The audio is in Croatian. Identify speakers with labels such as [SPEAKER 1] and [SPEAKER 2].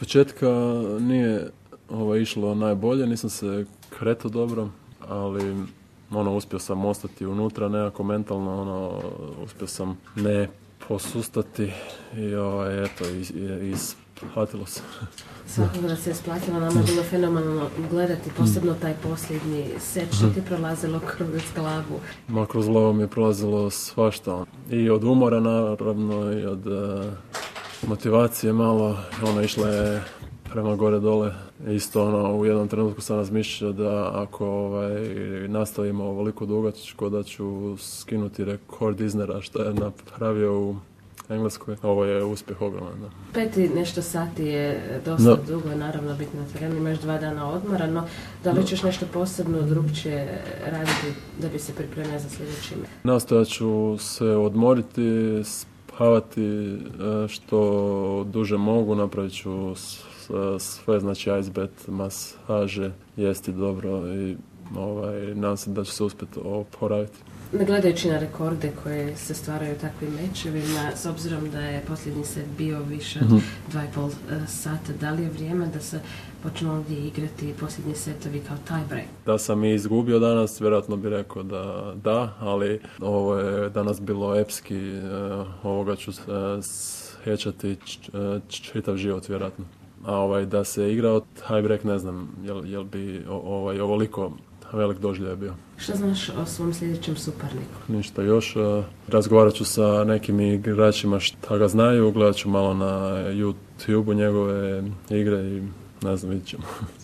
[SPEAKER 1] Ispočetka nije išlo najbolje, nisam se kretao dobro, ali uspio sam ostati unutra nekako mentalno, uspio sam ne posustati i isplatilo se.
[SPEAKER 2] Svakako da se isplatilo, nama je bilo fenomenalno gledati, posebno taj posljednji set, što ti prolazilo kroz glavu.
[SPEAKER 1] Kroz glavu mi je prolazilo svašta, i od umora naravno, i od motivacije malo, išla je prema gore dole. Isto u jednom trenutku sam razmišljao da ako nastavimo ovoliko dugačko da ću skinuti rekord Isnera što je napravio u Engleskoj. Ovo je uspjeh ogroman. Da.
[SPEAKER 2] 5 nešto sati je dosta dugo, naravno biti na terenu, imaš 2 dana odmora, no da li ćeš nešto posebno drugčije raditi da bi se pripremio za sljedeći?
[SPEAKER 1] Nastojat ću se odmoriti, spavati što duže mogu, napravit ću sve, znači ice bath, masaže, jesti dobro i nadam se da će se uspjeti oporaviti.
[SPEAKER 2] Gledajući na rekorde koje se stvaraju takvim mečevima, s obzirom da je posljednji set bio više od 2,5 sata, da li je vrijeme da se počnu ovdje igrati posljednji setovi kao tiebreak?
[SPEAKER 1] Da sam i izgubio danas, vjerojatno bih rekao da, ali ovo je danas bilo epski, ovoga ću sjećati čitav život vjerojatno. A da se igrao tiebreak, ne znam jel bi ovoliko velik doživljaj bio.
[SPEAKER 2] Što znaš o svom sljedećem suparniku?
[SPEAKER 1] Ništa još. Razgovarat ću sa nekim igračima šta ga znaju, gledat ću malo na YouTube-u njegove igre i ne znam, vidit ćemo.